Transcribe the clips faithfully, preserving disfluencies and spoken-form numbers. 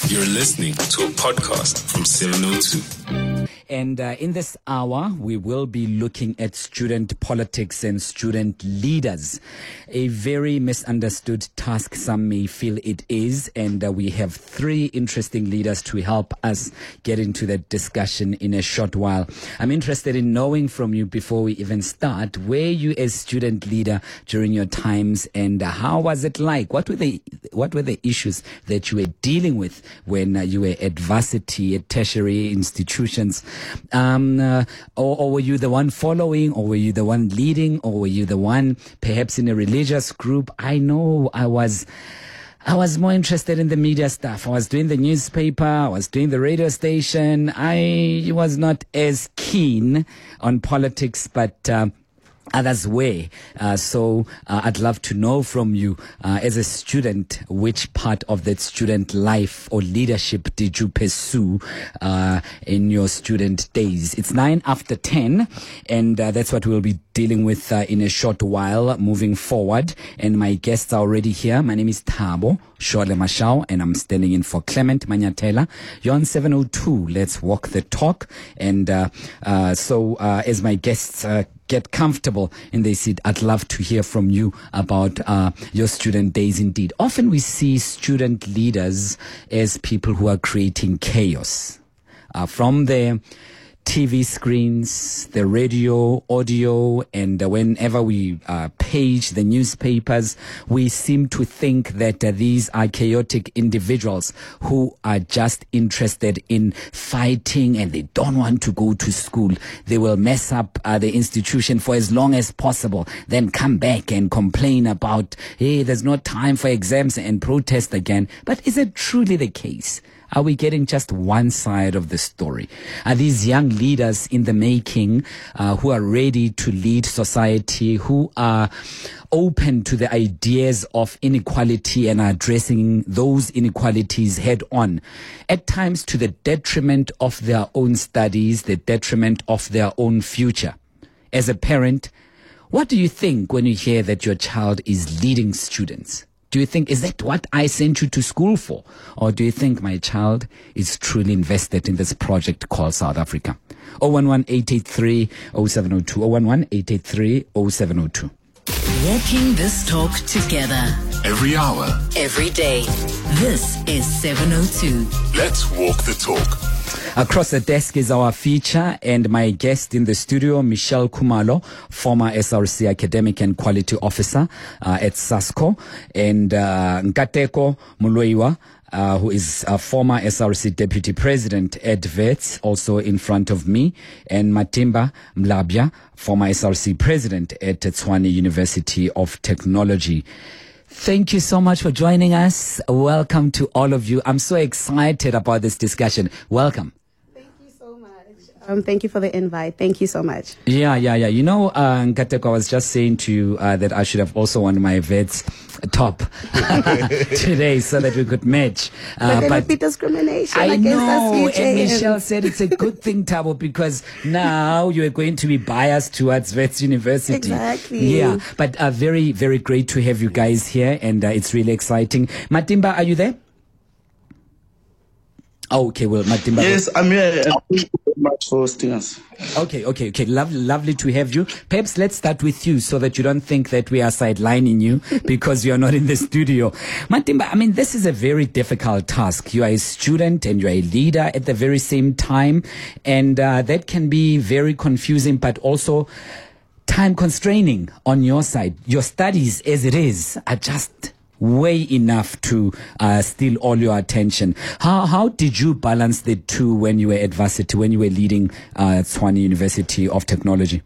You're listening to a podcast from seven oh two. And uh, in this hour, we will be looking at student politics and student leaders. A very misunderstood task, some may feel it is. And uh, we have three interesting leaders to help us get into that discussion in a short while. I'm interested in knowing from you before we even start, were you a student leader during your times, and uh, how was it like? What were the what were the issues that you were dealing with when uh, you were at varsity, at tertiary institutions? Um, uh, or, or were you the one following, or were you the one leading, or were you the one perhaps in a religious group? I know I was I was more interested in the media stuff. I was doing the newspaper, I was doing the radio station. I was not as keen on politics, but uh, others were. Uh, so uh, I'd love to know from you, uh, as a student, which part of that student life or leadership did you pursue uh, in your student days? It's nine after ten, and uh, that's what we'll be dealing with uh, in a short while moving forward. And my guests are already here. My name is Thabo Shole Mashao, and I'm standing in for Clement Manyatela. You're on seven oh two. Let's walk the talk. And uh, uh, so uh, as my guests uh, get comfortable in their seat, I'd love to hear from you about uh, your student days indeed. Often we see student leaders as people who are creating chaos. Uh, from their T V screens, the radio, audio, and uh, whenever we uh, page the newspapers, we seem to think that uh, these are chaotic individuals who are just interested in fighting, and they don't want to go to school. They will mess up uh, the institution for as long as possible, then come back and complain about, hey, there's no time for exams, and protest again. But is it truly the case? Are we getting just one side of the story? Are these young leaders in the making uh, who are ready to lead society, who are open to the ideas of inequality and are addressing those inequalities head on, at times to the detriment of their own studies, the detriment of their own future? As a parent, what do you think when you hear that your child is leading students? Do you think, is that what I sent you to school for? Or do you think my child is truly invested in this project called South Africa? zero one one, eight eight three, zero seven zero two. zero one one, eight eight three, zero seven zero two. Walking this talk together. Every hour. Every day. This is seven oh two. Let's walk the talk. Across the desk is our feature, and my guest in the studio, Michelle Khumalo, former S R C Academic and Quality Officer uh, at SASCO, and uh, Nkateko Muloiwa, Uh, who is a former S R C Deputy President at Wits, also in front of me, and Matimba Mlabya, former S R C President at Tshwane University of Technology. Thank you so much for joining us. Welcome to all of you. I'm so excited about this discussion. Welcome. Thank you so much. Um, thank you for the invite. Thank you so much. Yeah, yeah, yeah. You know, uh, Nkateko, I was just saying to you uh, that I should have also worn my Wits top today so that we could match. Uh, but there would be discrimination I against know, us future. And Michelle said it's a good thing, Thabo, because now you are going to be biased towards Wits University. Exactly. Yeah, but uh, very, very great to have you guys here, and uh, it's really exciting. Matimba, are you there? Oh, okay, well, Matimba. Yes, I'm here. Thank you very much for hosting us. Okay, okay, okay. Lovely, lovely to have you. Perhaps let's start with you so that you don't think that we are sidelining you because you're not in the studio. Matimba, I mean, this is a very difficult task. You are a student and you're a leader at the very same time. And uh, that can be very confusing, but also time constraining on your side. Your studies, as it is, are just way enough to uh, steal all your attention. How how did you balance the two when you were at varsity, when you were leading uh, Tshwane University of Technology?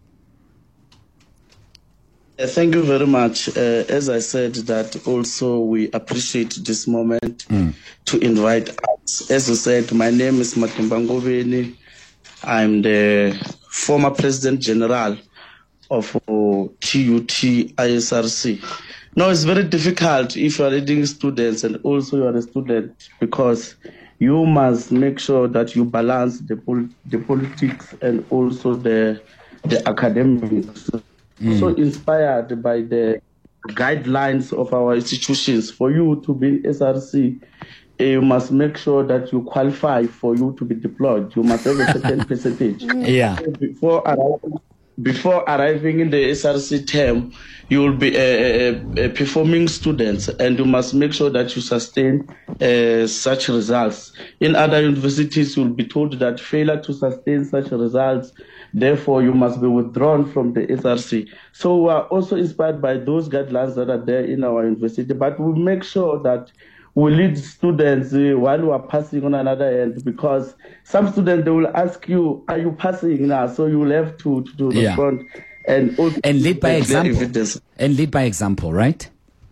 Uh, thank you very much. Uh, as I said, that also we appreciate this moment mm. to invite us. As you said, my name is Matimba Ngobeni. I'm the former President General of T U T I S R C. Now, it's very difficult if you are leading students and also you are a student, because you must make sure that you balance the pol- the politics and also the the academics. Mm. So inspired by the guidelines of our institutions, for you to be S R C, you must make sure that you qualify for you to be deployed. You must have a certain percentage. Yeah. Before arriving, before arriving in the S R C term, you will be a, a, a performing student, and you must make sure that you sustain uh, such results. In other universities, you will be told that failure to sustain such results, therefore you must be withdrawn from the S R C. So we are also inspired by those guidelines that are there in our university, but we make sure that we lead students uh, while we are passing on another end, because some students, they will ask you, are you passing now? So you will have to, to, to Yeah. respond. And, also And lead by example. evidence. And lead by example, right?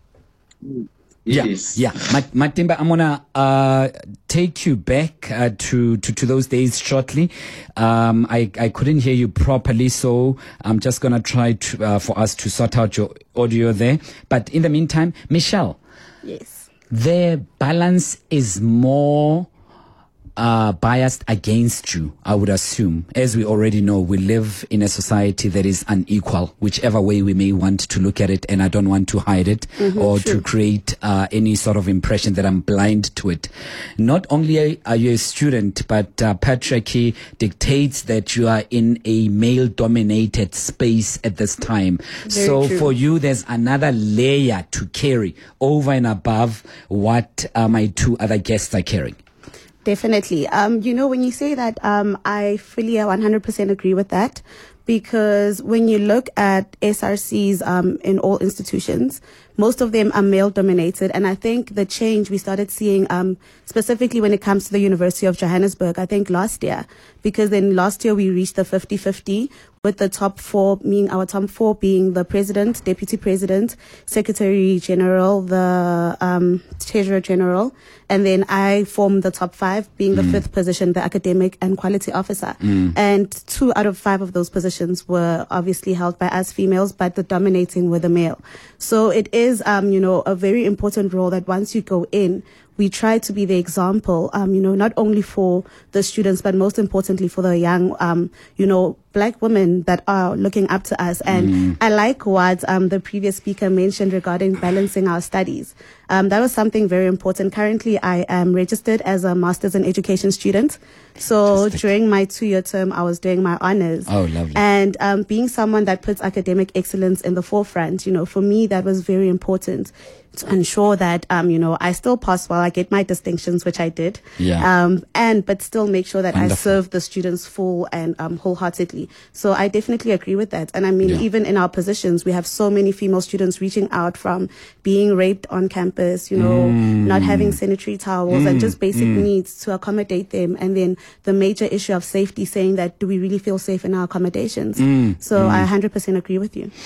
Yes. Yeah, yeah. Ma- Matimba, I'm gonna uh, take you back uh, to, to to those days shortly. Um, I I couldn't hear you properly, so I'm just gonna try to uh, for us to sort out your audio there. But in the meantime, Michelle, Yes. their balance is more uh, biased against you, I would assume. As we already know, we live in a society that is unequal, whichever way we may want to look at it, and I don't want to hide it or to create uh, any sort of impression that I'm blind to it. Not only are you a student, but uh, patriarchy dictates that you are in a male-dominated space at this time. Very so true. for you, there's another layer to carry over and above what uh, my two other guests are carrying. Definitely. Um, you know, when you say that, um, I fully one hundred percent agree with that, because when you look at S R Cs um, in all institutions, most of them are male dominated. And I think the change we started seeing um, specifically when it comes to the University of Johannesburg, I think last year, because then last year we reached the fifty-fifty, with the top four, meaning our top four being the president, deputy president, secretary general, the um, treasurer general, and then I form the top five, being the fifth position, the academic and quality officer. And two out of five of those positions were obviously held by us females, but the dominating were the male. So it is, um, you know, a very important role that once you go in, we try to be the example, um, you know, not only for the students, but most importantly for the young, um, you know, black women that are looking up to us. And mm. I like what um, the previous speaker mentioned regarding balancing our studies. Um, that was something very important. Currently, I am registered as a master's in education student. So during my two-year term, I was doing my honors. Oh, lovely. And um, being someone that puts academic excellence in the forefront, you know, for me, that was very important to ensure that, um, you know, I still pass well, I get my distinctions, which I did. Yeah. Um, and, but still make sure that Wonderful. I serve the students full and um, wholeheartedly. So I definitely agree with that. And I mean, Yeah. even in our positions, we have so many female students reaching out from being raped on campus, you know, Mm. not having sanitary towels and just basic needs to accommodate them. And then the major issue of safety, saying that, do we really feel safe in our accommodations? So I one hundred percent agree with you.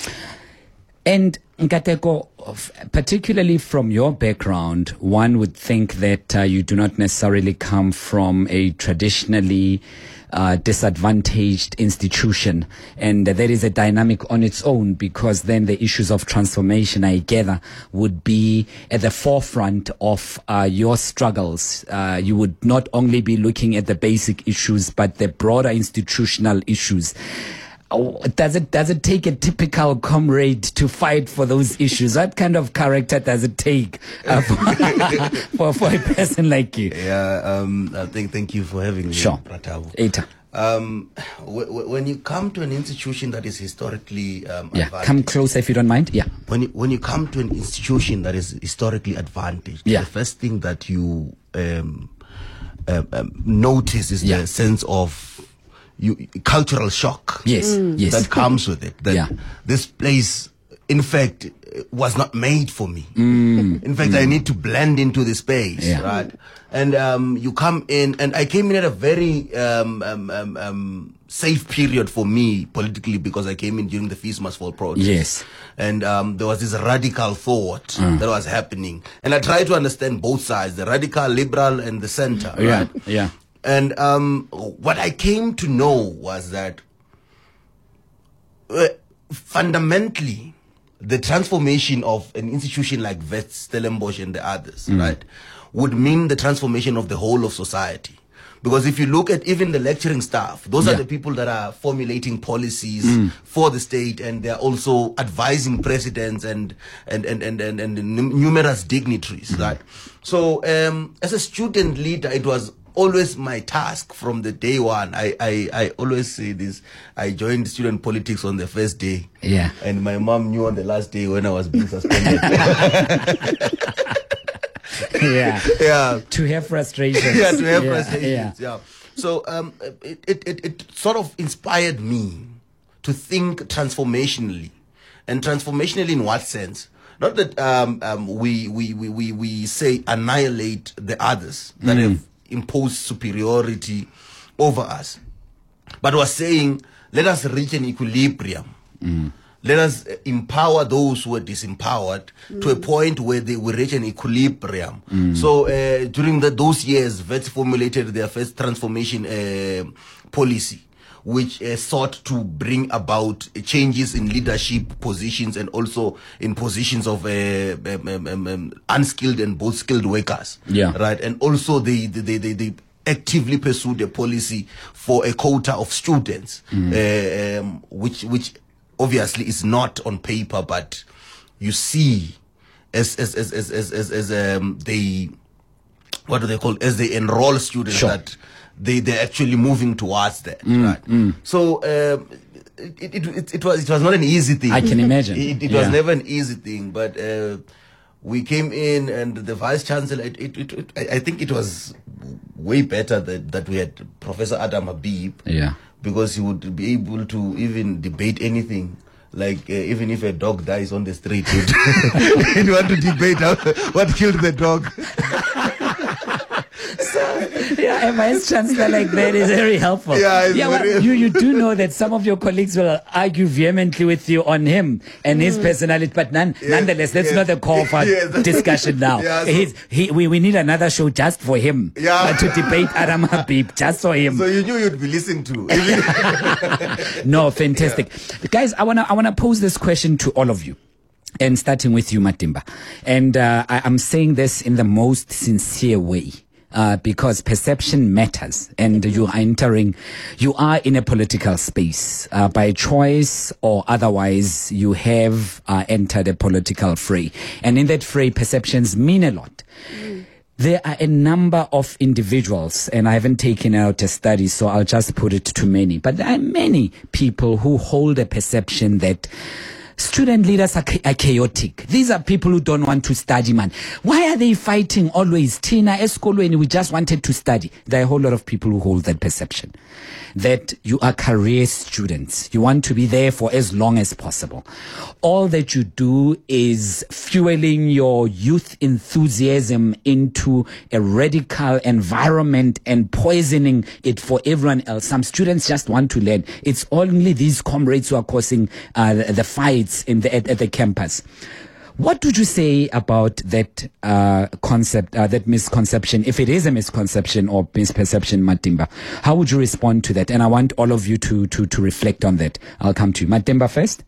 And Nkateko, f- particularly from your background, one would think that uh, you do not necessarily come from a traditionally uh, disadvantaged institution, and that is a dynamic on its own, because then the issues of transformation, I gather, would be at the forefront of uh, your struggles. Uh, you would not only be looking at the basic issues, but the broader institutional issues. Oh, Does it does it take a typical comrade to fight for those issues? What kind of character does it take uh, for, for for a person like you? Yeah, um, I think thank you for having me, Sure. Pratabo. Eta. Um, w- w- when you come to an institution that is historically um, Yeah, advantaged, come closer if you don't mind. Yeah. when you, when you come to an institution that is historically advantaged, Yeah. the first thing that you um, um, um, notice is Yeah. the sense of you, cultural shock. Yes, yes. That comes with it. That Yeah. this place, in fact, was not made for me. Mm. In fact, I need to blend into the space, Yeah. right? And um, you come in, and I came in at a very um, um, um, um, safe period for me politically, because I came in during the Fees Must Fall protest. Yes. And um, there was this radical thought that was happening. And I tried to understand both sides, the radical, liberal, and the center, Yeah, right? yeah. And um, what I came to know was that uh, fundamentally, the transformation of an institution like Wits, Stellenbosch, and the others, right, would mean the transformation of the whole of society. Because if you look at even the lecturing staff, those Yeah. are the people that are formulating policies for the state, and they're also advising presidents and and and and, and, and numerous dignitaries, right? So um, as a student leader, it was always my task from the day one. I, I, I always say this. I joined student politics on the first day. Yeah. And my mom knew on the last day when I was being suspended. Yeah. Yeah. To have frustrations. Yeah, to have Yeah, frustrations. yeah. Yeah. So um, it, it, it, it sort of inspired me to think transformationally. And transformationally in what sense? Not that um, um, we, we, we, we, we say annihilate the others that Mm. have imposed superiority over us, but we're saying let us reach an equilibrium. Mm. Let us uh, empower those who are disempowered to a point where they will reach an equilibrium. So uh, during the, those years, Vets formulated their first transformation uh, policy, which uh, sought to bring about uh, changes in leadership positions and also in positions of uh, um, um, um, um, unskilled and both skilled workers. Yeah. Right. And also they they they, they actively pursued a policy for a quota of students, uh, um, which which obviously is not on paper, but you see as as as as as, as, as um, they what do they call as they enroll students Sure. that they they're actually moving towards that, right? So um, it, it it it was it was not an easy thing. I can imagine. It, it Yeah. was never an easy thing, but uh, we came in and the vice chancellor. It, it, it, it I I think it was way better that that we had Professor Adam Habib. Yeah. Because he would be able to even debate anything. Like uh, even if a dog dies on the street, he'd, he'd want to debate how, what killed the dog. Yeah, a vice chancellor like that is very helpful. Yeah, it's yeah. Well, very- you you do know that some of your colleagues will argue vehemently with you on him and his personality, but none, Yes, nonetheless, that's yes. not the call for Yes. discussion now. Yeah, so- He's, he, we we need another show just for him. Yeah. uh, to debate Adam Habib just for him. So you knew you'd be listened to. Even- No, fantastic. Guys, I wanna I wanna pose this question to all of you. And starting with you, Matimba. And uh, I, I'm saying this in the most sincere way. Uh, because perception matters, and you are entering, you are in a political space, uh, by choice or otherwise. You have uh, entered a political fray, and in that fray, perceptions mean a lot. There are a number of individuals, and I haven't taken out a study, so I'll just put it to many. But there are many people who hold a perception that student leaders are, cha- are chaotic. These are people who don't want to study, man. Why are they fighting always? Tina, Eskolweni, we just wanted to study. There are a whole lot of people who hold that perception. That you are career students. You want to be there for as long as possible. All that you do is fueling your youth enthusiasm into a radical environment and poisoning it for everyone else. Some students just want to learn. It's only these comrades who are causing uh, the, the fights in the, at, at the campus. What would you say about that uh, concept, uh, that misconception, if it is a misconception or misperception, Matimba? How would you respond to that? And I want all of you to, to, to reflect on that. I'll come to you. Matimba first.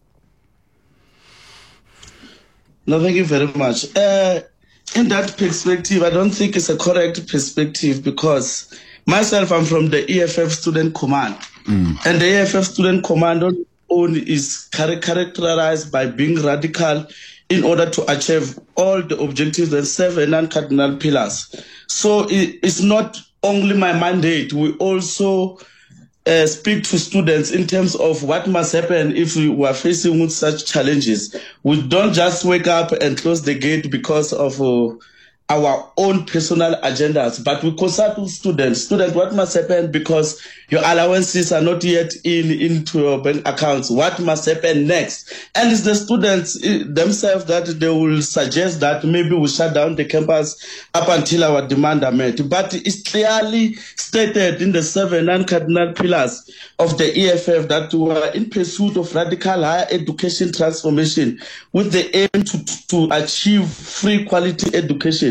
No, thank you very much. Uh, in that perspective, I don't think it's a correct perspective because myself, I'm from the E F F Student Command. Mm. And the E F F Student Command on own is char- characterized by being radical in order to achieve all the objectives and seven non-cardinal pillars. So it, it's not only my mandate. We also uh, speak to students in terms of what must happen if we were facing with such challenges. We don't just wake up and close the gate because of uh, our own personal agendas, but we consult with students. Students, what must happen because your allowances are not yet in into your bank accounts? What must happen next? And it's the students themselves that they will suggest that maybe we shut down the campus up until our demand are met. But it's clearly stated in the seven non-cardinal pillars of the E F F that we are in pursuit of radical higher education transformation with the aim to, to achieve free quality education.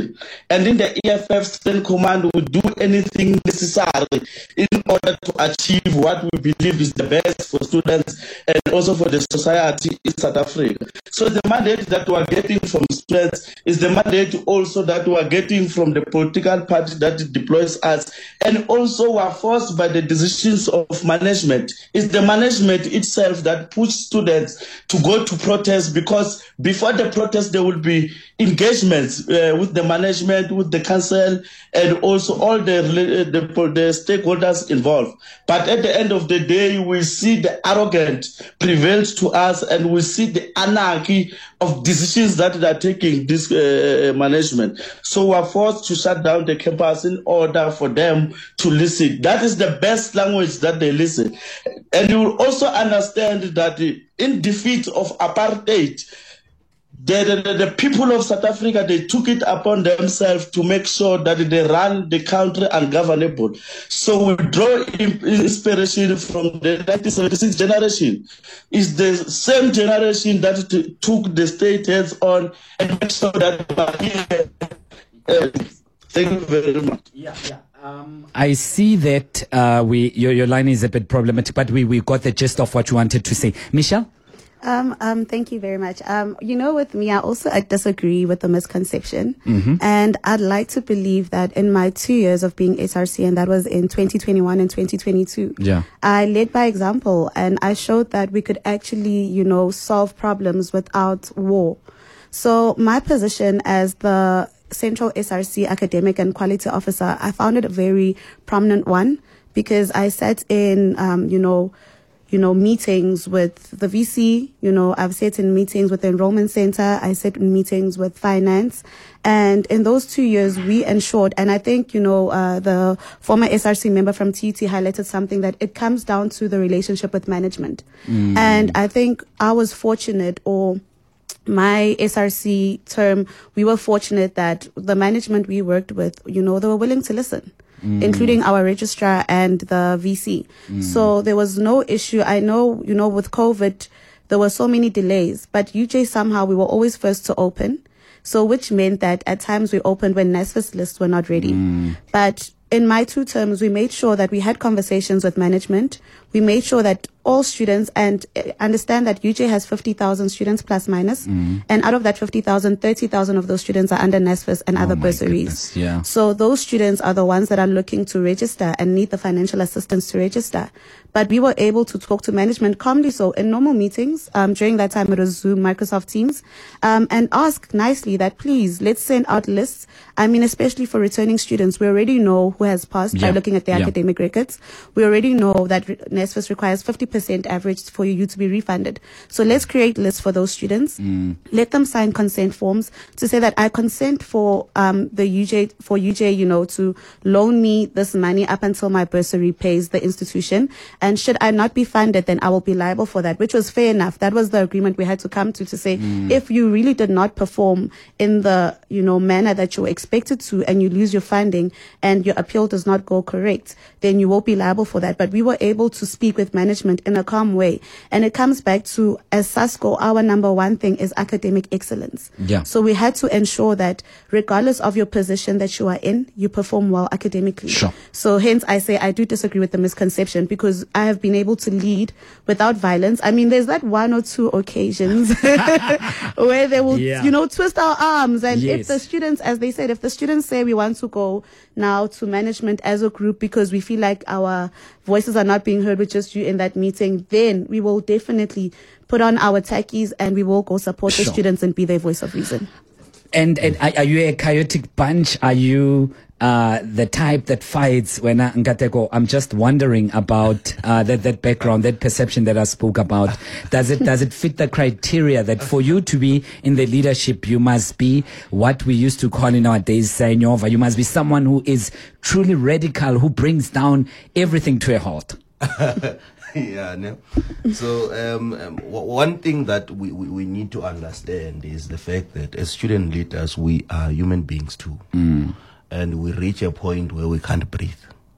generation. And in the E F F Student Command, we do anything necessary in order to achieve what we believe is the best for students and also for the society in South Africa. So the mandate that we are getting from students is the mandate also that we are getting from the political party that deploys us, and also we are forced by the decisions of management. It's the management itself that pushes students to go to protest, because before the protest there will be engagements uh, with the management, with the council, and also all the, the, the stakeholders involved. But at the end of the day, we see the arrogance prevails to us, and we see the anarchy of decisions that they are taking this uh, management. So we are forced to shut down the campus in order for them to listen. That is the best language that they listen. And you will also understand that in defeat of apartheid, The, the, the people of South Africa, they took it upon themselves to make sure that they run the country ungovernable. So we draw inspiration from the nineteen seventy-six generation. It's the same generation that t- took the state heads on and made sure that uh, thank you very much. Yeah, yeah. Um, I see that uh, we your, your line is a bit problematic, but we, we got the gist of what you wanted to say. Michelle? Um, um, thank you very much. Um, you know, with me, I also I disagree with the misconception. Mm-hmm. And I'd like to believe that in my two years of being S R C, and that was in twenty twenty-one and twenty twenty-two, yeah. I led by example, and I showed that we could actually, you know, solve problems without war. So my position as the Central S R C Academic and Quality Officer, I found it a very prominent one, because I sat in, um, you know, you know, meetings with the V C, you know, I've sat in meetings with the Enrollment Center, I sat in meetings with finance. And in those two years, we ensured, and I think, you know, uh, the former S R C member from T U T highlighted something, that it comes down to the relationship with management. Mm. And I think I was fortunate, or my S R C term, we were fortunate that the management we worked with, you know, they were willing to listen. Mm. Including our registrar and the V C. Mm. So there was no issue. I know, you know, with COVID, there were so many delays, but U J somehow we were always first to open. So which meant that at times we opened when NSFAS lists were not ready. Mm. But in my two terms, we made sure that we had conversations with management. We made sure that all students, and understand that U J has fifty thousand students plus minus, mm. and out of that fifty thousand, thirty thousand of those students are under NSFAS and oh other bursaries. Yeah. So those students are the ones that are looking to register and need the financial assistance to register. But we were able to talk to management calmly, so in normal meetings, um, during that time it was Zoom, Microsoft Teams, um, and ask nicely that please, let's send out lists. I mean, especially for returning students, we already know who has passed yeah. by looking at their yeah. academic records. We already know that NSFAS requires fifty percent average for you to be refunded. So let's create lists for those students. Mm. Let them sign consent forms to say that I consent for um, the U J, for U J, you know, to loan me this money up until my bursary pays the institution. And should I not be funded, then I will be liable for that, which was fair enough. That was the agreement we had to come to, to say, mm. if you really did not perform in the, you know, manner that you were expected to, and you lose your funding and your appeal does not go correct, then you will be liable for that. But we were able to speak with management in a calm way. And it comes back to, as SASCO, our number one thing is academic excellence. Yeah. So we had to ensure that regardless of your position that you are in, you perform well academically. Sure. So hence I say I do disagree with the misconception, because I have been able to lead without violence. I mean, there's that one or two occasions where they will, yeah. you know, twist our arms. And yes. if the students, as they said, if the students say we want to go now to management as a group because we feel like our voices are not being heard with just you in that meeting, then we will definitely put on our tackies and we will go support sure. the students and be their voice of reason. And, and are you a chaotic bunch? Are you uh, the type that fights when uh, Ngateko? I'm just wondering about uh, that that background, that perception that I spoke about. Does it does it fit the criteria that for you to be in the leadership, you must be what we used to call in our days Saynyova? You must be someone who is truly radical, who brings down everything to a halt. Yeah, no. So um, um, w- one thing that we, we, we need to understand is the fact that as student leaders, we are human beings too. Mm. And we reach a point where we can't breathe.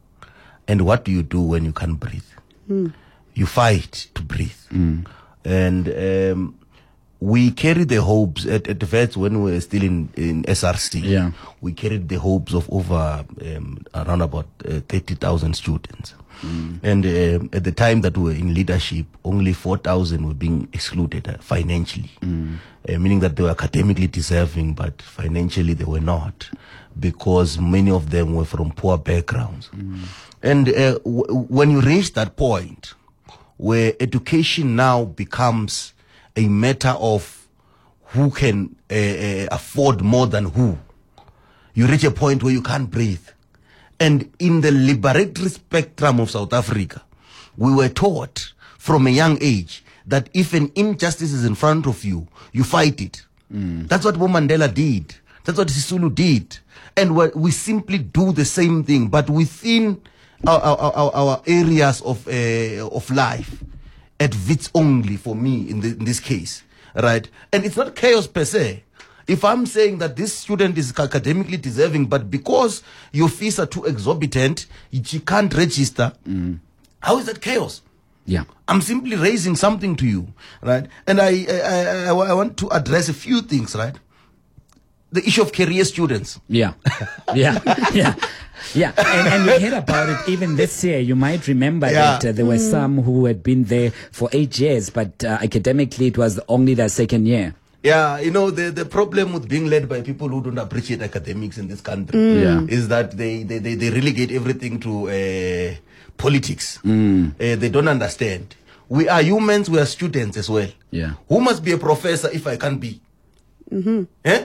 And what do you do when you can't breathe? Mm. You fight to breathe. Mm. And um, we carried the hopes at, at the Vets when we were still in, in S R C. Yeah. We carried the hopes of over um, around about uh, thirty thousand students. Mm. And um, at the time that we were in leadership, only four thousand were being excluded uh, financially, mm. uh, meaning that they were academically deserving, but financially they were not, because many of them were from poor backgrounds. Mm. And uh, w- when you reach that point where education now becomes a matter of who can uh, uh, afford more than who, you reach a point where you can't breathe. And in the liberatory spectrum of South Africa, we were taught from a young age that if an injustice is in front of you, you fight it. Mm. That's what Mandela did. That's what Sisulu did. And we simply do the same thing, but within our, our, our, our areas of uh, of life, at Wits only for me in, the, in this case, right? And it's not chaos per se. If I'm saying that this student is academically deserving, but because your fees are too exorbitant, you can't register, mm. how is that chaos? Yeah, I'm simply raising something to you, right? And I, I, I, I want to address a few things, right? The issue of career students. Yeah, yeah, yeah. Yeah, and, and we heard about it even this year. You might remember yeah. that uh, there were mm. some who had been there for eight years, but uh, academically it was only their second year. Yeah, you know, the, the problem with being led by people who don't appreciate academics in this country mm. yeah. is that they, they, they, they relegate everything to uh, politics. Mm. Uh, they don't understand. We are humans, we are students as well. Yeah. Who must be a professor if I can't be? Mm-hmm. Eh?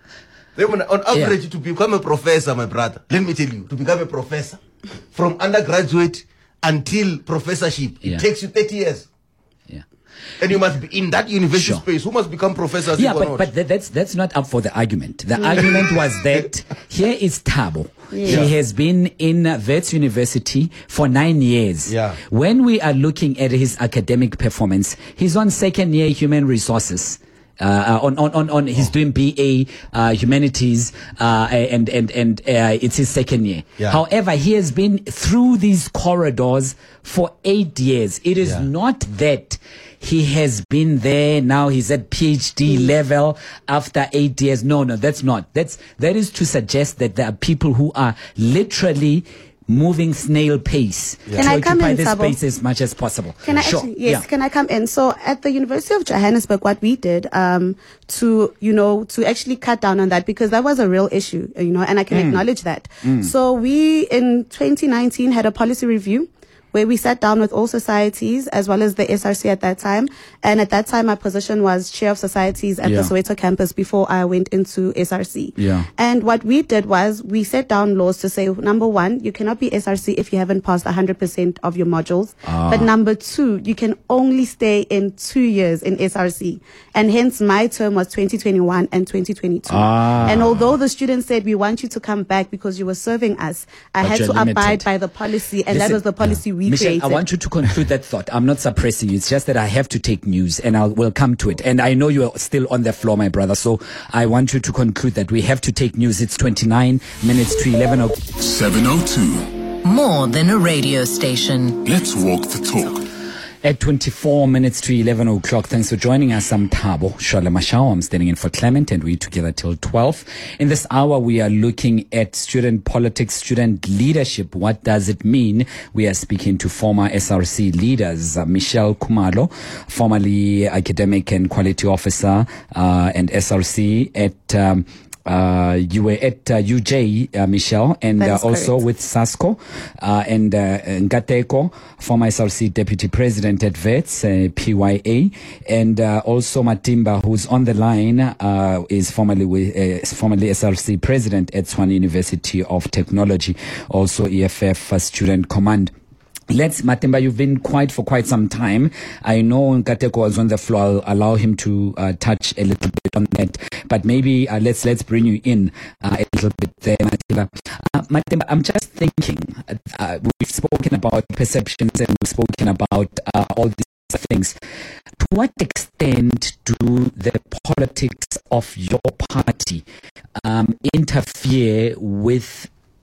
On average, yeah. to become a professor, my brother, let me tell you, to become a professor, from undergraduate until professorship, yeah. it takes you thirty years. Yeah. And you must be in that university sure. space. Who must become professors? Yeah, but, but th- that's that's not up for the argument. The argument was that here is Thabo. Yeah. He has been in uh, Wits University for nine years. Yeah. When we are looking at his academic performance, he's on second year human resources. Uh, on, on, on, on, he's doing B A, uh, humanities, uh, and, and, and, uh, it's his second year. Yeah. However, he has been through these corridors for eight years. It is yeah. not that he has been there. Now he's at PhD level after eight years. No, no, that's not. That's, that is to suggest that there are people who are literally moving snail pace yeah. to I occupy in, this Thabo? space as much as possible. Can I sure. actually, yes, yeah. can I come in? So at the University of Johannesburg, what we did, um, to, you know, to actually cut down on that, because that was a real issue, you know, and I can mm. acknowledge that. Mm. So we, in twenty nineteen, had a policy review where we sat down with all societies as well as the S R C at that time. And at that time, my position was chair of societies at yeah. the Soweto campus before I went into S R C. Yeah. And what we did was we set down laws to say, number one, you cannot be S R C if you haven't passed one hundred percent of your modules. Ah. But number two, you can only stay in two years in S R C. And hence my term was twenty twenty-one and twenty twenty-two. Ah. And although the students said, we want you to come back because you were serving us, I But had you're to limited. abide by the policy. And Listen, that was the policy yeah. we Michelle, created. I want you to conclude that thought. I'm not suppressing you. It's just that I have to take news and I will come to it. And I know you are still on the floor, my brother. So I want you to conclude that we have to take news. It's twenty-nine minutes to eleven. Oh- seven oh two. More than a radio station. Let's walk the talk. At twenty-four minutes to eleven o'clock, thanks for joining us. I'm Thabo Shola Mashao. I'm standing in for Clement and we're together till twelve. In this hour, we are looking at student politics, student leadership. What does it mean? We are speaking to former S R C leaders, uh, Michelle Khumalo, formerly academic and quality officer, uh, and S R C at, um, Uh, you were at uh, U J, uh, Michelle, and uh, also with SASCO, uh, and uh, Nkateko, former S R C deputy president at Wits, uh, P Y A, and uh, also Matimba, who's on the line, uh, is formerly with, uh, formerly S R C president at Tshwane University of Technology, also E F F uh, Student Command. Let's, Matimba, you've been quiet for quite some time. I know Nkateko was on the floor. I'll allow him to uh, touch a little bit on that. But maybe uh, let's let's bring you in uh, a little bit there, Matimba. Uh, Matimba, I'm just thinking, uh, we've spoken about perceptions and we've spoken about uh, all these things. To what extent do the politics of your party um, interfere with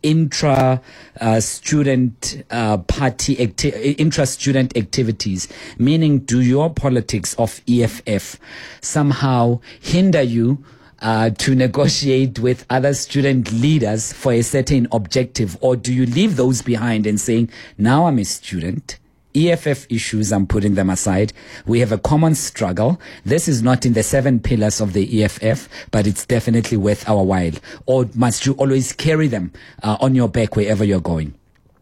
intra uh, student uh, party acti- intra student activities? Meaning, do your politics of E F F somehow hinder you uh, to negotiate with other student leaders for a certain objective, or do you leave those behind and saying, now I'm a student, E F F issues, I'm putting them aside. We have a common struggle. This is not in the seven pillars of the E F F, but it's definitely worth our while. Or must you always carry them uh, on your back wherever you're going?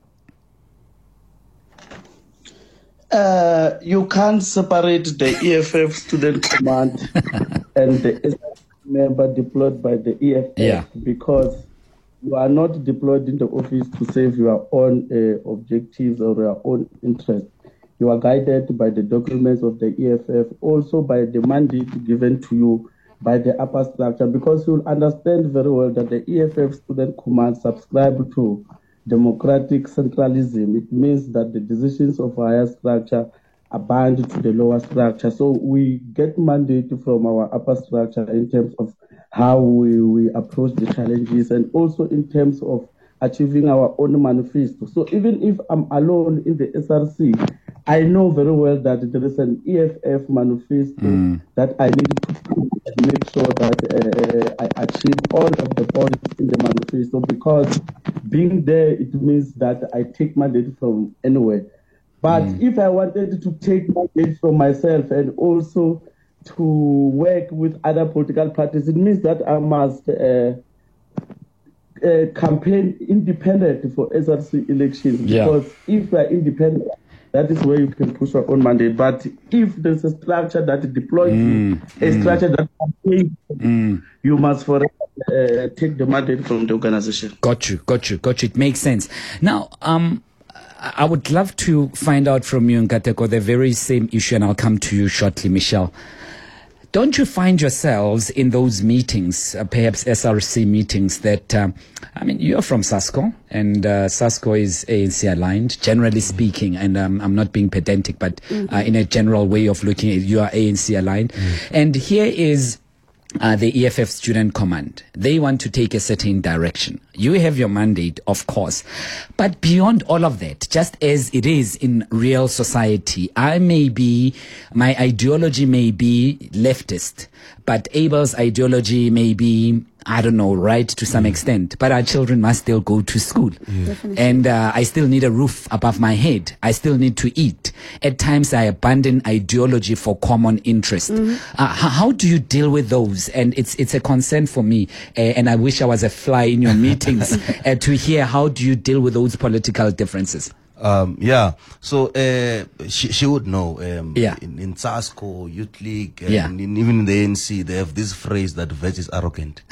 Uh, you can't separate the E F F student command and the S R C member deployed by the E F F, yeah. because you are not deployed in the office to serve your own uh, objectives or your own interests. You are guided by the documents of the E F F, also by the mandate given to you by the upper structure, because you'll understand very well that the E F F student command subscribe to democratic centralism. It means that the decisions of higher structure are bound to the lower structure. So we get mandate from our upper structure in terms of how we, we approach the challenges, and also in terms of achieving our own manifesto. So even if I'm alone in the S R C, I know very well that there is an E F F manifesto mm. that I need to make sure that uh, I achieve all of the points in the manifesto, because being there, it means that I take mandate from anywhere. But mm. if I wanted to take mandate from myself and also to work with other political parties, it means that I must uh, uh, campaign independent for S R C elections. Yeah. Because if you are independent, that is where you can push your own mandate. But if there's a structure that deploys mm. you, a mm. structure that campaigns, mm. you must forever uh, take the mandate from the organization. Got you, got you, got you. It makes sense. Now, um, I would love to find out from you, Nkateko, the very same issue, and I'll come to you shortly, Michelle. Don't you find yourselves in those meetings, uh, perhaps S R C meetings, that, um, I mean, you're from SASCO, and uh, SASCO is A N C aligned, generally speaking, and um, I'm not being pedantic, but mm-hmm. uh, in a general way of looking at it, you are A N C aligned. Mm-hmm. And here is Uh, the E F F Student Command. They want to take a certain direction. You have your mandate, of course. But beyond all of that, just as it is in real society, I may be, my ideology may be leftist, but Abel's ideology may be, I don't know, right to some mm. extent, but our children must still go to school. Yeah. And uh, I still need a roof above my head. I still need to eat. At times I abandon ideology for common interest. Mm-hmm. Uh, how, how do you deal with those? And it's it's a concern for me. Uh, and I wish I was a fly in your meetings uh, to hear how do you deal with those political differences? Um, yeah, so uh, she, she would know. Um, yeah. In, in SASCO, Youth League, and yeah. in, even in the A N C, they have this phrase that Veg is arrogant.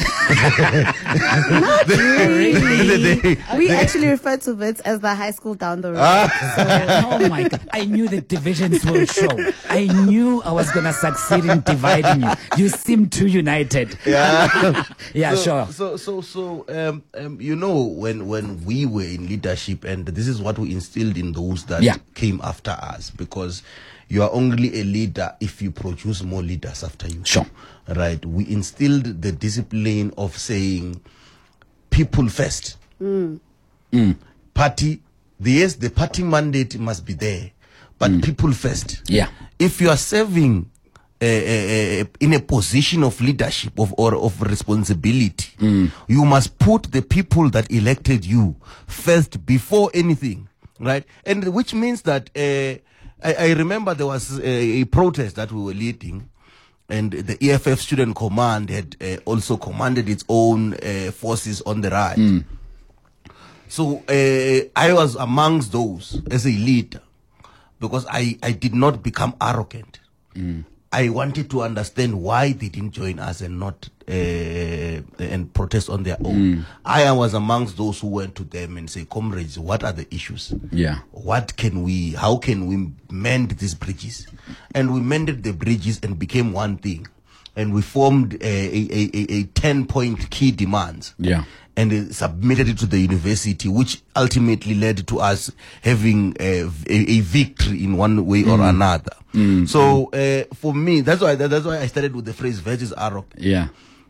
Not really. We actually refer to Vets as the high school down the road. Ah. So, oh my God. I knew the divisions will show. I knew I was going to succeed in dividing you. You seem too united. Yeah, yeah, so, sure. So, so, so, um, um, you know, when, when we were in leadership, and this is what we instilled in those that yeah. came after us, because you are only a leader if you produce more leaders after you. Sure. Right. We instilled the discipline of saying people first. Mm. Mm. Party, the, yes, the party mandate must be there, but mm. people first. Yeah. If you are serving uh, uh, in a position of leadership of or of responsibility, mm. you must put the people that elected you first before anything. Right, and which means that uh, I, I remember there was a, a protest that we were leading, and the E F F Student Command had uh, also commanded its own uh, forces on the right. Mm. So uh, I was amongst those as a leader, because I, I did not become arrogant. Mm. I wanted to understand why they didn't join us and not uh, and protest on their own. Mm. I was amongst those who went to them and say, comrades, what are the issues? Yeah. What can we, how can we mend these bridges? And we mended the bridges and became one thing. And we formed a, a, a, a ten point key demands. Yeah. And uh, submitted it to the university, which ultimately led to us having a, a, a victory in one way mm. or another. Mm. So uh, for me, that's why that's why I started with the phrase "Veg is arrogant." Yeah.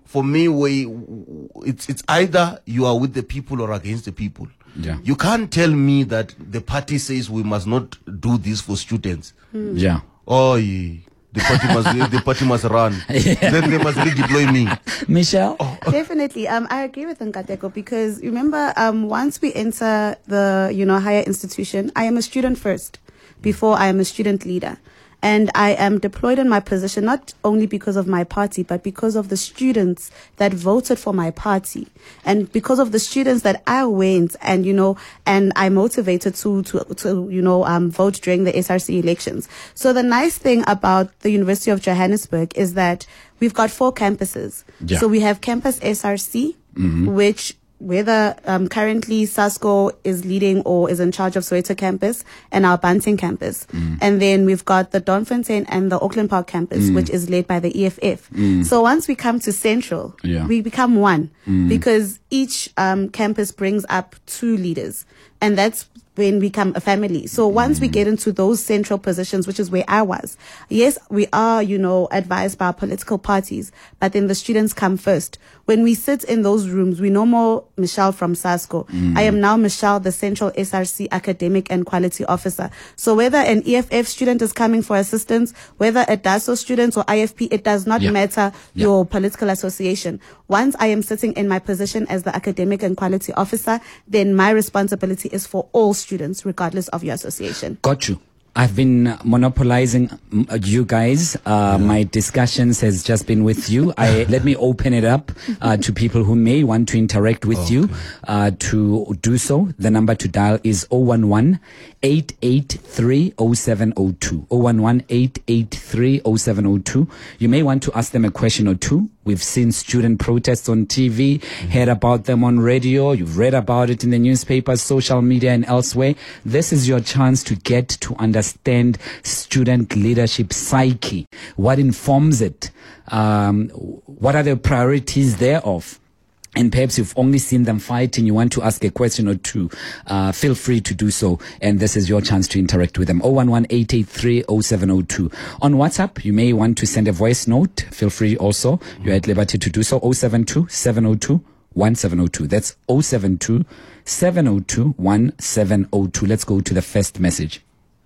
for me, we it's it's either you are with the people or against the people. Yeah. You can't tell me that the party says we must not do this for students. Mm. Yeah. Oh, yeah. The party must the party must run. Yeah. Then they must redeploy me. Michelle? Oh. Definitely. Um, I agree with Nkateko because remember, um, once we enter the, you know, higher institution, I am a student first before I am a student leader. And I am deployed in my position not only because of my party, but because of the students that voted for my party. And because of the students that I went and, you know, and I motivated to, to, to you know, um, vote during the S R C elections. So the nice thing about the University of Johannesburg is that we've got four campuses. Yeah. So we have campus S R C, mm-hmm. which whether um, currently SASCO is leading or is in charge of Soweto campus and our Banting campus. Mm. And then we've got the Donfontein and the Auckland Park campus, mm. which is led by the E F F. Mm. So once we come to Central, yeah. we become one mm. because each um, campus brings up two leaders. And that's when we become a family. So once mm. we get into those central positions, which is where I was, yes, we are, you know, advised by our political parties, but then the students come first. When we sit in those rooms, we know more Michelle from SASCO. Mm. I am now Michelle, the Central S R C Academic and Quality Officer. So whether an E F F student is coming for assistance, whether a D A S O student or I F P, it does not yeah. matter yeah. your political association. Once I am sitting in my position as the Academic and Quality Officer, then my responsibility is for all students, regardless of your association. Got you. I've been monopolizing you guys. Uh, yeah. My discussions has just been with you. I let me open it up uh, to people who may want to interact with okay. you. Uh, to do so, the number to dial is zero one one, eight eight three, zero seven zero two. zero one one, eight eight three, zero seven zero two. You may want to ask them a question or two. We've seen student protests on T V, mm-hmm. heard about them on radio. You've read about it in the newspapers, social media, and elsewhere. This is your chance to get to understand student leadership psyche. What informs it? Um, what are the priorities thereof? And perhaps you've only seen them fighting, you want to ask a question or two, uh, feel free to do so. And this is your chance to interact with them. zero one one, eight eight three, zero seven zero two. On WhatsApp, you may want to send a voice note. Feel free also. You're at liberty to do so. zero seven two, seven zero two, one seven zero two. That's zero seven two, seven zero two, one seven zero two. Let's go to the first message.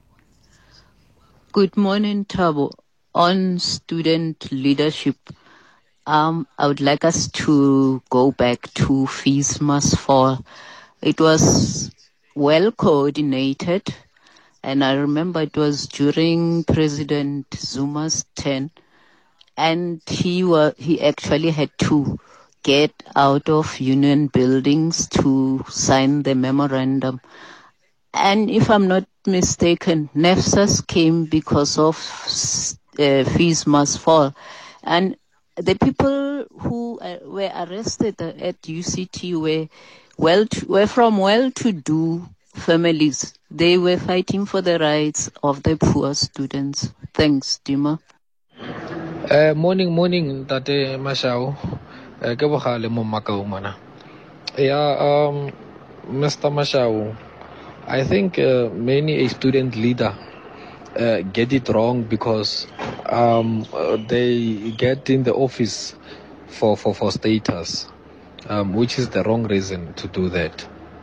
Good morning, Thabo. On student leadership, Um, I would like us to go back to Fees Must Fall. It was well coordinated, and I remember it was during President Zuma's term, and he was he actually had to get out of union buildings to sign the memorandum. And if I'm not mistaken, NEFSAS came because of uh, Fees Must Fall, and the people who uh, were arrested at U C T were well to, were from well-to-do families. They were fighting for the rights of the poor students. Thanks, Dima. Uh, morning, morning, Tate Mashao. Ke bogale mo Makau mana. Yeah, um, Mister Mashao, I think uh, many a student leader Uh, get it wrong because um, uh, they get in the office for, for, for status, um, which is the wrong reason to do that.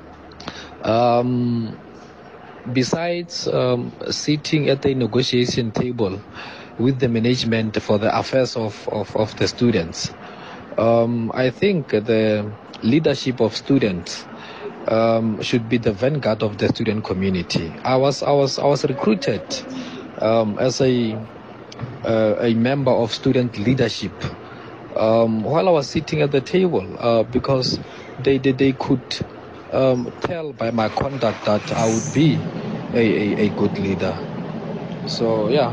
Um, besides um, sitting at the negotiation table with the management for the affairs of, of, of the students, um, I think the leadership of students Um, should be the vanguard of the student community. I was I was I was recruited um, as a uh, a member of student leadership um, while I was sitting at the table uh, because they they, they could um, tell by my conduct that I would be a, a, a good leader. So yeah.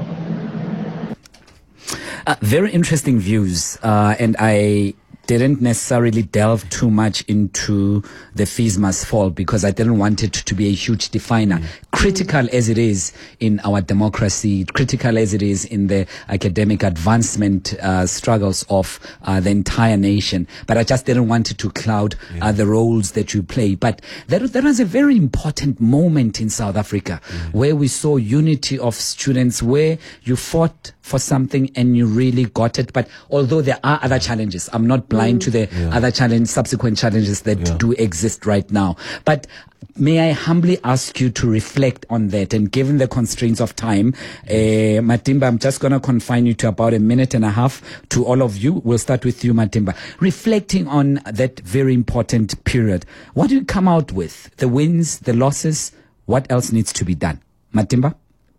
Uh, very interesting views, uh, and I didn't necessarily delve too much into the Fees Must Fall because I didn't want it to be a huge definer. Mm. Critical as it is in our democracy, critical as it is in the academic advancement uh, struggles of uh, the entire nation. But I just didn't want it to cloud yeah. uh, the roles that you play. But there, there was a very important moment in South Africa mm. where we saw unity of students, where you fought for something and you really got it. But although there are other challenges, I'm not blind mm. to the yeah. other challenge, subsequent challenges that yeah. do exist right now. But may I humbly ask you to reflect on that? And given the constraints of time, uh, Matimba, I'm just going to confine you to about a minute and a half to all of you. We'll start with you, Matimba. Reflecting on that very important period, what do you come out with? The wins, the losses? What else needs to be done? Matimba?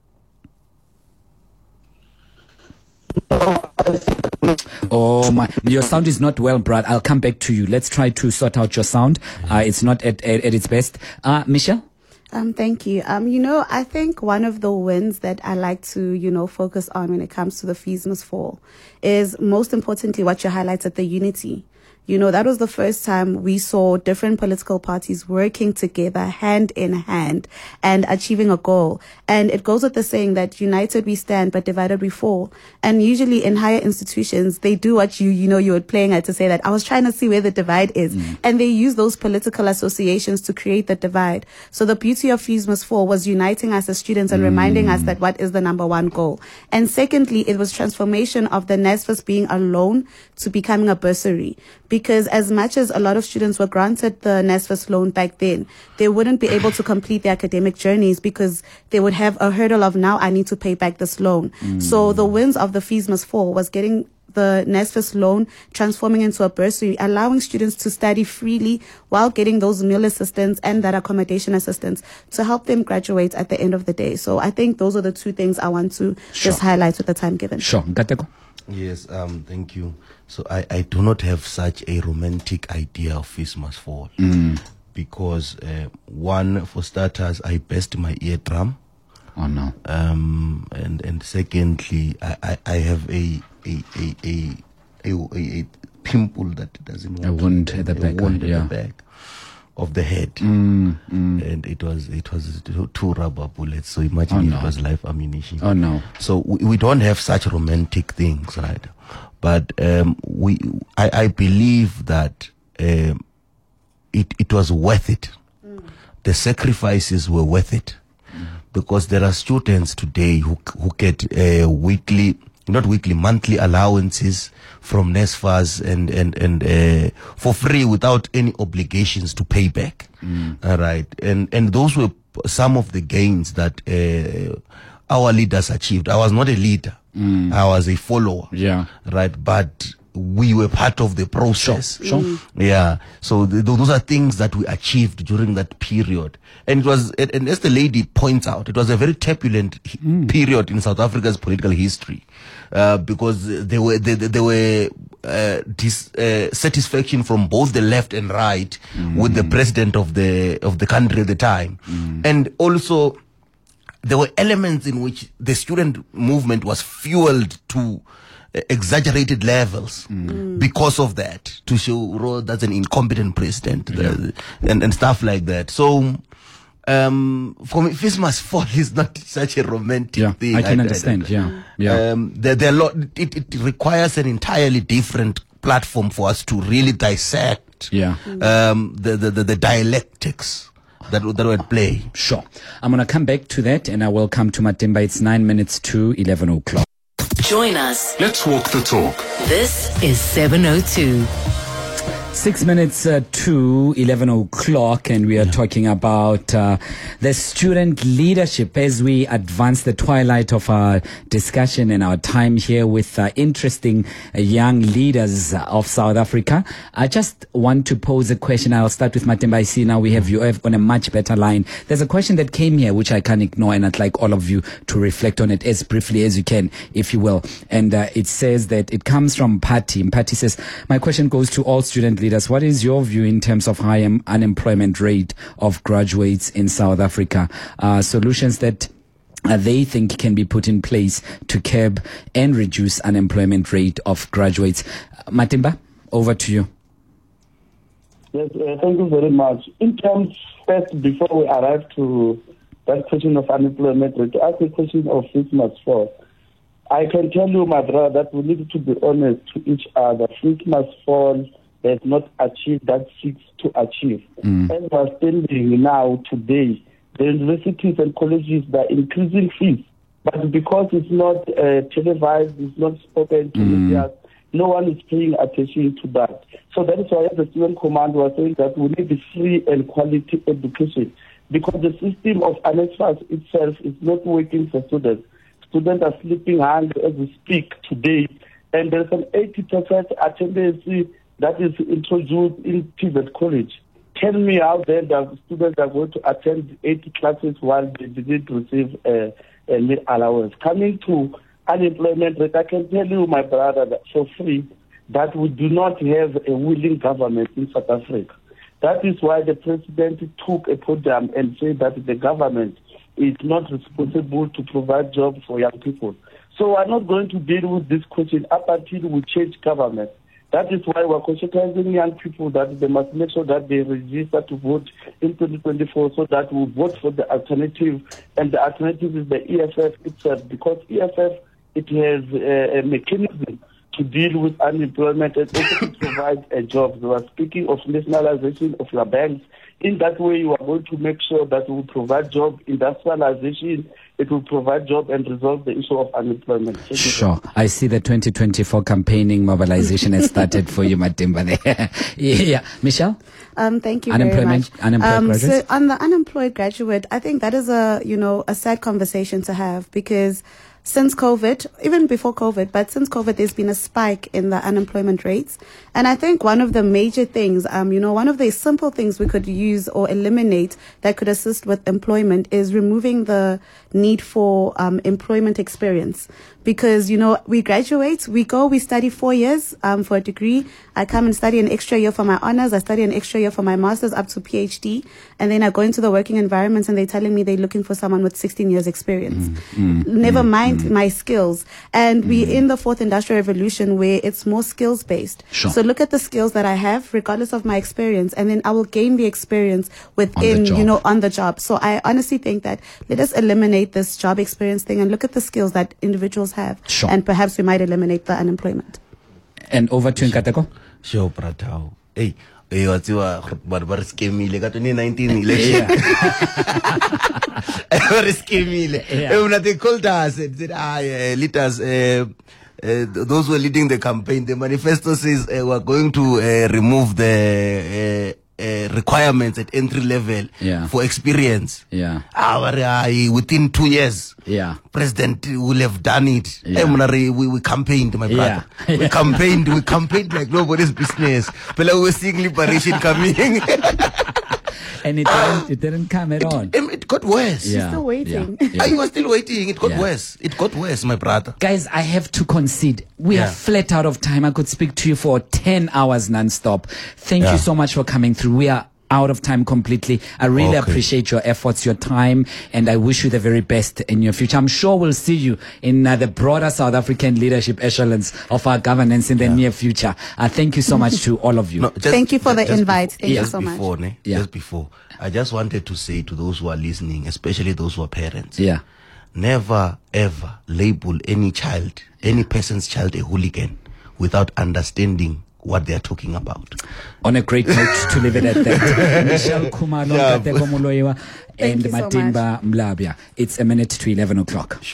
Oh my, your sound is not well, Brad. I'll come back to you. Let's try to sort out your sound. Uh, it's not at, at, at its best. Uh, Michelle? Um, thank you. Um, you know, I think one of the wins that I like to, you know, focus on when it comes to the Fees Must Fall is most importantly what you highlighted, the unity. You know, that was the first time we saw different political parties working together hand in hand and achieving a goal. And it goes with the saying that united we stand, but divided we fall. And usually in higher institutions, they do what you, you know, you were playing at to say that I was trying to see where the divide is. Mm. And they use those political associations to create the divide. So the beauty of Fees Must Fall was uniting us as students and mm. reminding us that what is the number one goal. And secondly, it was transformation of the NSFAS being a loan to becoming a bursary. Because as much as a lot of students were granted the NSFAS loan back then, they wouldn't be able to complete their academic journeys because they would have a hurdle of now I need to pay back this loan. Mm. So the wins of the Fees Must Fall was getting the NSFAS loan transforming into a bursary, allowing students to study freely while getting those meal assistance and that accommodation assistance to help them graduate at the end of the day. So I think those are the two things I want to sure. just highlight with the time given. Sure. Gateko? Yes, um, thank you. So I, I do not have such a romantic idea of Fees Must Fall mm. because uh, one, for starters, I burst my eardrum. Oh no. Um, and and secondly, I, I, I have a a a a, a, a, a pimple that doesn't want a wound at the back, wound yeah. at the back of the head, mm, mm. and it was it was two rubber bullets. So imagine oh, if no. it was live ammunition. Oh no! So we, we don't have such romantic things, right? But um, we, I, I believe that um, it it was worth it. Mm. The sacrifices were worth it, mm. because there are students today who who get uh, weekly, not weekly, monthly allowances from NSFAS and and and uh, for free without any obligations to pay back. Mm. All right, and and those were some of the gains that uh, our leaders achieved. I was not a leader. Mm. I was a follower. Yeah. Right. But we were part of the process. Sure. sure. Yeah. So th- those are things that we achieved during that period. And it was, and, and as the lady points out, it was a very turbulent mm. period in South Africa's political history, uh, because there were, there, there were, uh, dissatisfaction uh, from both the left and right mm. with the president of the, of the country at the time. Mm. And also, there were elements in which the student movement was fueled to uh, exaggerated levels mm. because of that, to show oh, that's an incompetent president, yeah. uh, and, and stuff like that. So, um, for me, Fees Must Fall is not such a romantic yeah, thing. I can I, understand, I, yeah. yeah. Um, there, there are lot, it, it requires an entirely different platform for us to really dissect yeah. um, the, the, the, the dialectics that that were at play. Sure. I'm going to come back to that, and I will come to Matimba. It's nine minutes to eleven o'clock. Join us. Let's walk the talk. This is seven oh two. Six minutes uh, to eleven o'clock, and we are yeah. talking about uh, the student leadership as we advance the twilight of our discussion and our time here with uh, interesting uh, young leaders of South Africa. I just want to pose a question. I'll start with Matimba. I see now we have you on a much better line. There's a question that came here which I can't ignore, and I'd like all of you to reflect on it as briefly as you can, if you will. And uh, it says that it comes from Patty. And Patty says, my question goes to all student leaders. What is your view in terms of high um, unemployment rate of graduates in South Africa? Uh, solutions that uh, they think can be put in place to curb and reduce unemployment rate of graduates. Uh, Matimba, over to you. Yes, uh, thank you very much. In terms, first, before we arrive to that question of unemployment rate, to ask the question of Fees Must Fall, I can tell you, my brother, that we need to be honest to each other. Fees Must Fall has not achieved that seeks to achieve. Mm. As we're standing now, today, the universities and colleges are increasing fees But because it's not uh, televised, it's not spoken to Mm. media, no one is paying attention to that. So that is why the student command was saying that we need free and quality education, because the system of NSFAS itself is not working for students. Students are sleeping hungry as we speak today, and there's an eighty percent attendance that is introduced in T V E T college. Tell me how then the students are going to attend eighty classes while they didn't receive a, a meal allowance. Coming to unemployment rate, I can tell you, my brother, that for free, that we do not have a willing government in South Africa. That is why the president took a podium and said that the government is not responsible to provide jobs for young people. So we're not going to deal with this question up until we change government. That is why we're conscientizing young people that they must make sure that they register to vote in twenty twenty-four, so that we vote for the alternative, and the alternative is the E F F itself, because E F F, it has a, a mechanism to deal with unemployment and also to provide a job. We are speaking of nationalization of your banks. In that way, you are going to make sure that we will provide job, industrialization, it will provide job and resolve the issue of unemployment. Thank Sure. I see the twenty twenty-four campaigning mobilization has started for you, Matimba. There. Yeah. Michelle? Um, thank you Unemployment, very much. unemployed um, graduates? So on the unemployed graduate, I think that is a, you know, a sad conversation to have, because since COVID, even before COVID, but since COVID, there's been a spike in the unemployment rates. And I think one of the major things, um, you know, one of the simple things we could use or eliminate that could assist with employment is removing the need for um, employment experience. Because, you know, we graduate, we go, we study four years um, for a degree. I come and study an extra year for my honors. I study an extra year for my master's up to PhD. And then I go into the working environments and they're telling me they're looking for someone with sixteen years experience. Mm, mm, Never mm, mind mm. my skills. And mm. we're in the fourth industrial revolution where it's more skills based. Sure. So look at the skills that I have, regardless of my experience. And then I will gain the experience within, you know, on the job. So I honestly think that let us eliminate this job experience thing and look at the skills that individuals have. Sure. And perhaps we might eliminate the unemployment. And over to Nkateko. Sure, Pratao. Hey, hey, what's your barbar schemile? Got twenty nineteen election. Barbar schemile. Hey, when they called us, said, ah, leaders, uh, uh, those who are leading the campaign, the manifesto says uh, we're going to uh, remove the uh, uh, requirements at entry level Yeah. for experience. Yeah. Ah, but, uh, within two years. Yeah. President will have done it. Yeah. We, we, we campaigned, my brother. Yeah. We campaigned, we campaigned like nobody's business. But we were seeing liberation coming. And it didn't, it didn't come at all. It, it got worse. Yeah. Still waiting. Yeah. Yeah. I was still waiting. It got Yeah. worse. It got worse, my brother. Guys, I have to concede. We Yeah. are flat out of time. I could speak to you for ten hours non-stop. Thank Yeah. you so much for coming through. We are out of time completely. I really Okay. appreciate your efforts, your time, and I wish you the very best in your future. I'm sure we'll see you in uh, the broader South African leadership echelons of our governance in the near future. Uh, thank you so much to all of you. No, just- Thank you for the just invite. before- Thank you just so much. before, ne? Yeah. Just before, I just wanted to say to those who are listening, especially those who are parents, Yeah. never ever label any child, any person's child, a hooligan without understanding what they are talking about. On a great note to leave it at that. Michelle Khumalo, Yeah. Nkateko Moloi, and you so Matimba Mlabia. It's a minute to eleven o'clock.